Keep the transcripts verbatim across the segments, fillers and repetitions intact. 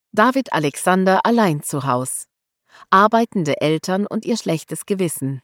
David Alexander allein zu Haus. Arbeitende Eltern und ihr schlechtes Gewissen.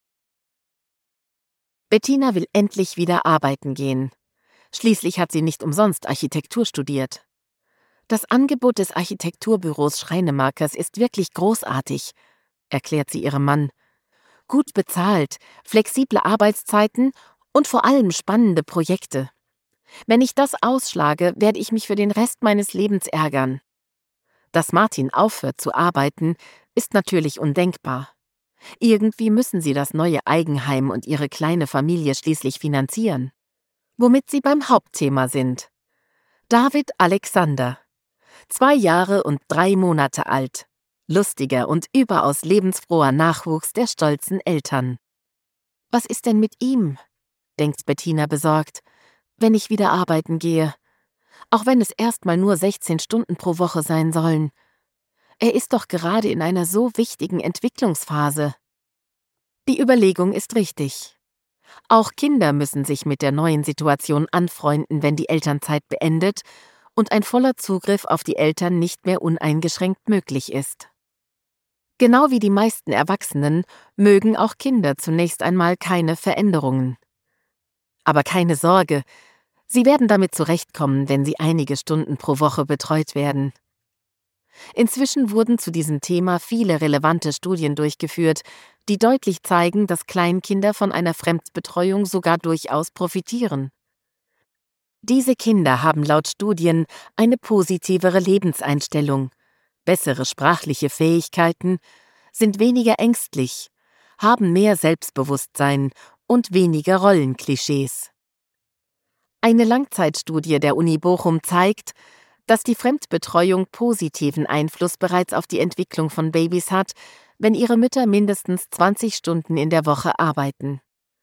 Bettina will endlich wieder arbeiten gehen. Schließlich hat sie nicht umsonst Architektur studiert. Das Angebot des Architekturbüros Schreinemakers ist wirklich großartig, erklärt sie ihrem Mann. Gut bezahlt, flexible Arbeitszeiten und vor allem spannende Projekte. Wenn ich das ausschlage, werde ich mich für den Rest meines Lebens ärgern. Dass Martin aufhört zu arbeiten, ist natürlich undenkbar. Irgendwie müssen sie das neue Eigenheim und ihre kleine Familie schließlich finanzieren. Womit sie beim Hauptthema sind. David Alexander. Zwei Jahre und drei Monate alt. Lustiger und überaus lebensfroher Nachwuchs der stolzen Eltern. Was ist denn mit ihm? Denkt Bettina besorgt, wenn ich wieder arbeiten gehe. Auch wenn es erstmal nur sechzehn Stunden pro Woche sein sollen. Er ist doch gerade in einer so wichtigen Entwicklungsphase. Die Überlegung ist richtig. Auch Kinder müssen sich mit der neuen Situation anfreunden, wenn die Elternzeit beendet und ein voller Zugriff auf die Eltern nicht mehr uneingeschränkt möglich ist. Genau wie die meisten Erwachsenen mögen auch Kinder zunächst einmal keine Veränderungen. Aber keine Sorge, sie werden damit zurechtkommen, wenn sie einige Stunden pro Woche betreut werden. Inzwischen wurden zu diesem Thema viele relevante Studien durchgeführt, die deutlich zeigen, dass Kleinkinder von einer Fremdbetreuung sogar durchaus profitieren. Diese Kinder haben laut Studien eine positivere Lebenseinstellung, bessere sprachliche Fähigkeiten, sind weniger ängstlich, haben mehr Selbstbewusstsein und weniger Rollenklischees. Eine Langzeitstudie der Uni Bochum zeigt, dass die Fremdbetreuung positiven Einfluss bereits auf die Entwicklung von Babys hat, wenn ihre Mütter mindestens zwanzig Stunden in der Woche arbeiten.